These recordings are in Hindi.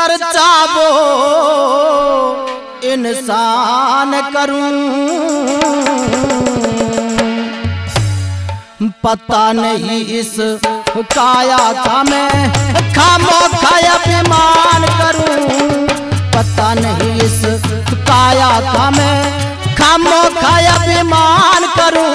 चर्चा वो इंसान करूं, पता नहीं इस काया का मैं खामोखा अभिमान करूं, पता नहीं इस काया का मैं खामोखा अभिमान करूं।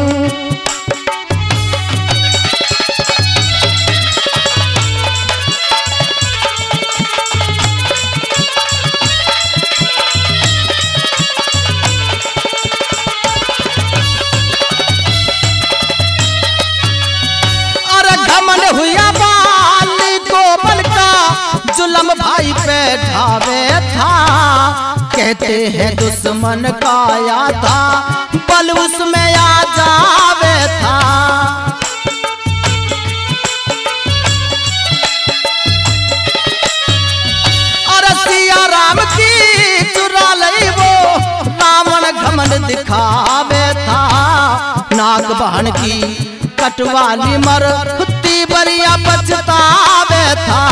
हुआ बाली गोबल का जुल्म भाई पे ढावे था, कहते हैं दुश्मन का आया था बल उसमें आ जावे था। और सिया राम की चुरा लई वो रावण घमंड दिखावे था, नाग बहन की कटवाली मर बरिया बचतावे था।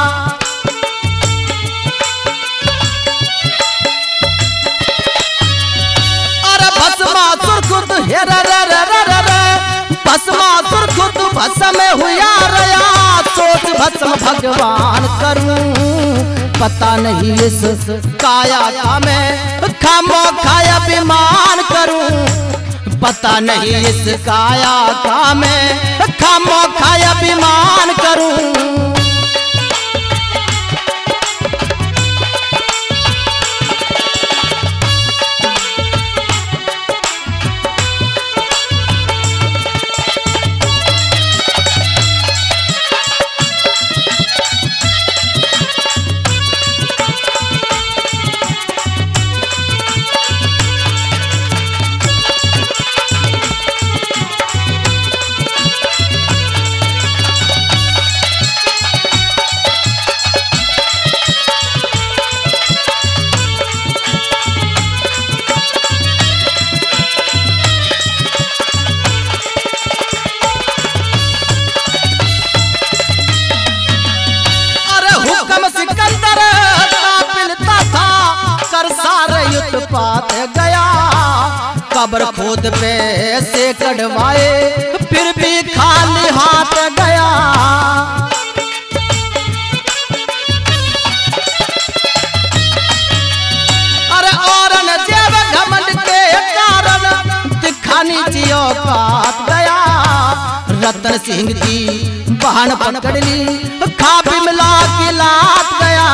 अरे भस्मासुर खुद भस्मासुर खुद भस्म हुआ रया, सोच भस्म भगवान करूं, पता नहीं इस काया का मैं खामोखा अभिमान करूं, पता नहीं इस काया का मैं खामोखा अभिमान करूं। पात गया कब्र खोद पे से कढ़वाए, फिर भी खाली हाथ गया। अरे औरंगजेब घमंड के कारण दिखानी जियो पात गया, रतन सिंह की बहन पकड़ ली खा बिमला की लात गया।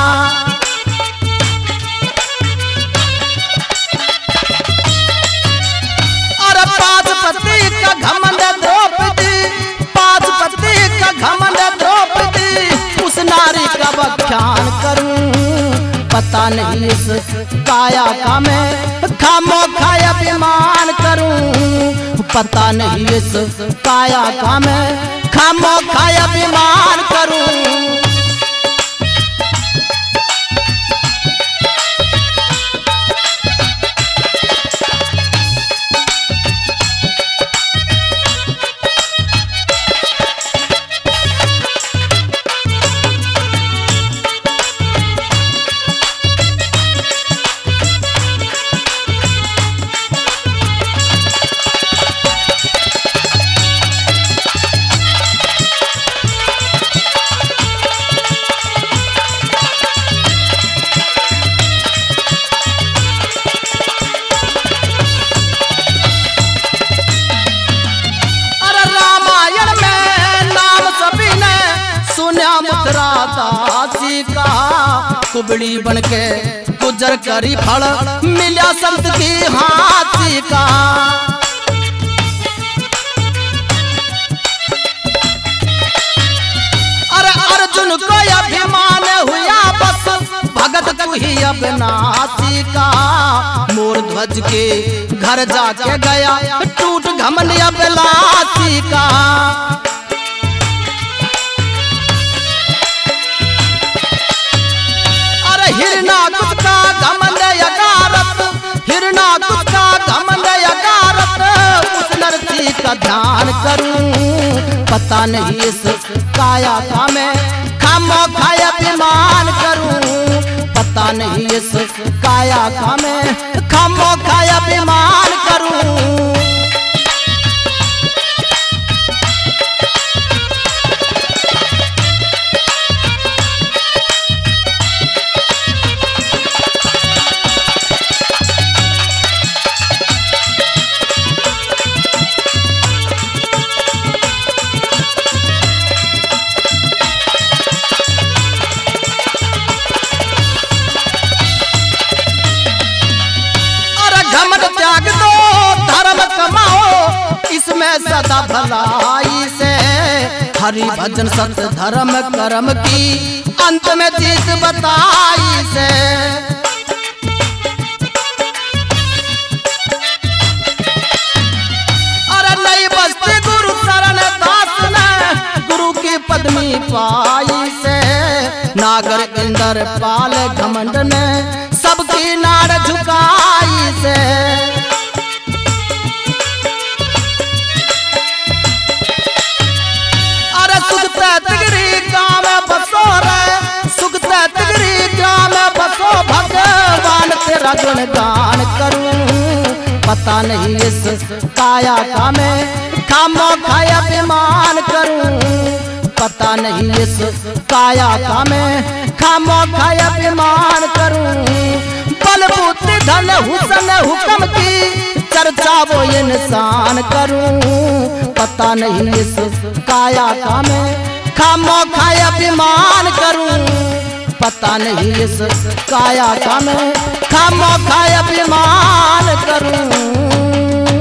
पाँचपति का घमंड द्रौपदी, पाँचपति का घमंड द्रौपदी, उस नारी का व्याख्यान करूं, पता नहीं इस काया का मैं खामोखा अभिमान करूं, पता नहीं इस काया का मैं खामोखा अभिमान करूं। दासी का कुबड़ी बनके गुजर करी फल मिला संत की हाथी का। अरे अर्जुन को अभिमान हुआ बस भगत तू ही अविनाशी का, मोर ध्वज के घर जाके गया टूट घमंड अभिलाषी का। हिरणाकुश का घमंड यकारत, हिरणाकुश का घमंड यकारत, उस नरसी का ध्यान करूं, पता नहीं इस काया का मैं खामोखा अभिमान करूं, पता नहीं इस काया का मैं खामोखा अभिमान करूं। त्याग दो धर्म कमाओ इसमें सदा भलाई से, हरि भजन सत्य धर्म कर्म की अंत में जीत बताई से। अरे नई बस्ती गुरु शरण दास ने गुरु की पद्मी पाई से, नागर इंदर पाल घमंड ने सबकी नाड़ झुकाई से। अरे सुखते तिगरी गाँव में बसो रे, सुखते तिगरी गाँव में बसो, भगवान तेरा गुणगान करूं। पता नहीं इस काया का मैं खामोखा अभिमान करूं। पता नहीं इस काया का मैं खामोखा अभिमान करूं। बल बुद्धि धन हुसन हुक्म की चर्चा वो इंसान करूं। पता नहीं इस काया का मैं खामोखा अभिमान करूं। पता नहीं इस काया का मैं खामोखा अभिमान करूं।